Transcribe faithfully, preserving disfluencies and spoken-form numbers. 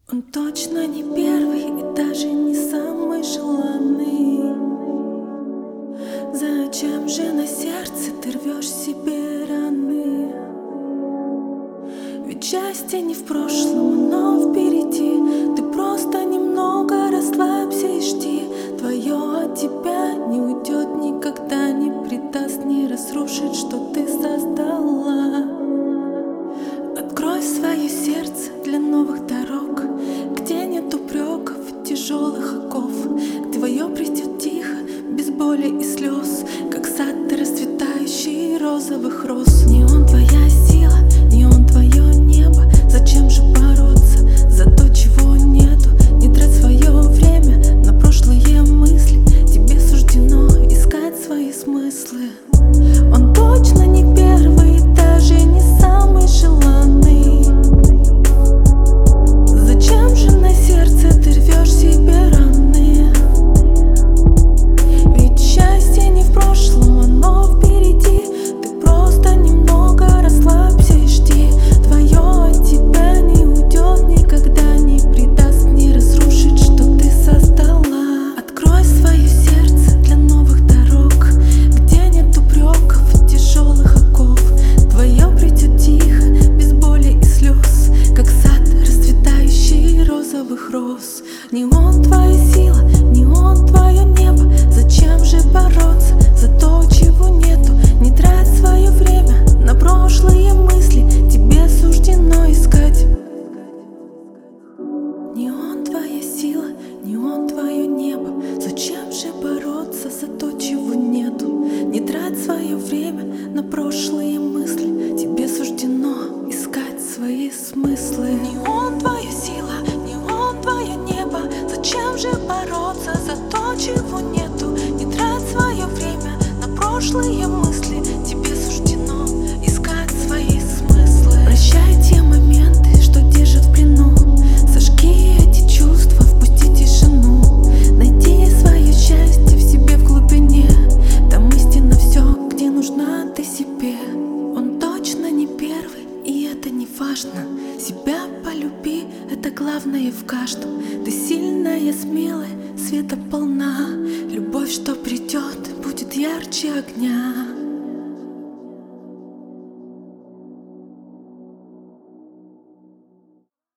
Он точно не первый и даже не самый желанный. Зачем же на сердце ты рвешь себе раны? Ведь счастье не в прошлом, но впереди. Ты просто немного расслабься и жди. Твое от тебя не уйдет никогда, не предаст, не разрушит, что ты создала. Открой свое сердце для новых дорог, где нет упреков и тяжелых оков. Твое придет тихо, без боли и слез, как сад расцветающий розовых роз. Не он твоя сила, не он твое небо. Зачем же бороться за то, чего нету? Не трать свое время на прошлые мысли. Тебе суждено искать свои смыслы. Он точно не первый, даже не самый желанный. Зачем же на сердце ты рвешь себе раны? Ведь счастье не в прошлом, оно впереди. Ты просто немного расслабься и жди. Твое от тебя не уйдет никогда, не предаст, не разрушит, что ты создала. Открой свое сердце для новых дорог, где нет упреков и тяжелых оков. Твое придет тихо, без боли и слез, как сад расцветающий розовых роз. Не он твоя сила, не он твое небо. Зачем же бороться за то, чего нету? Не трать свое время на прошлые мысли. Тебе суждено искать. Не он твоя сила, не он твое небо. Зачем же бороться за то, чего нету? Не трать свое время на прошлые мысли. Тебе суждено искать свои смыслы. Не он твоя сила, не он твое небо. Зачем же бороться за то, чего нету? Не трать свое время на прошлые мысли. Тебе суждено искать свои смыслы. Прощай те моменты, что держат в плену. Сожги эти чувства, впусти тишину. Найди свое счастье в себе в глубине. Там истинно все, где нужна ты себе. Он точно не первый, и это не важно. Себя полюби, это главное в каждом. Ты сильная, смелая, света полна. Любовь, что придет, будет ярче огня.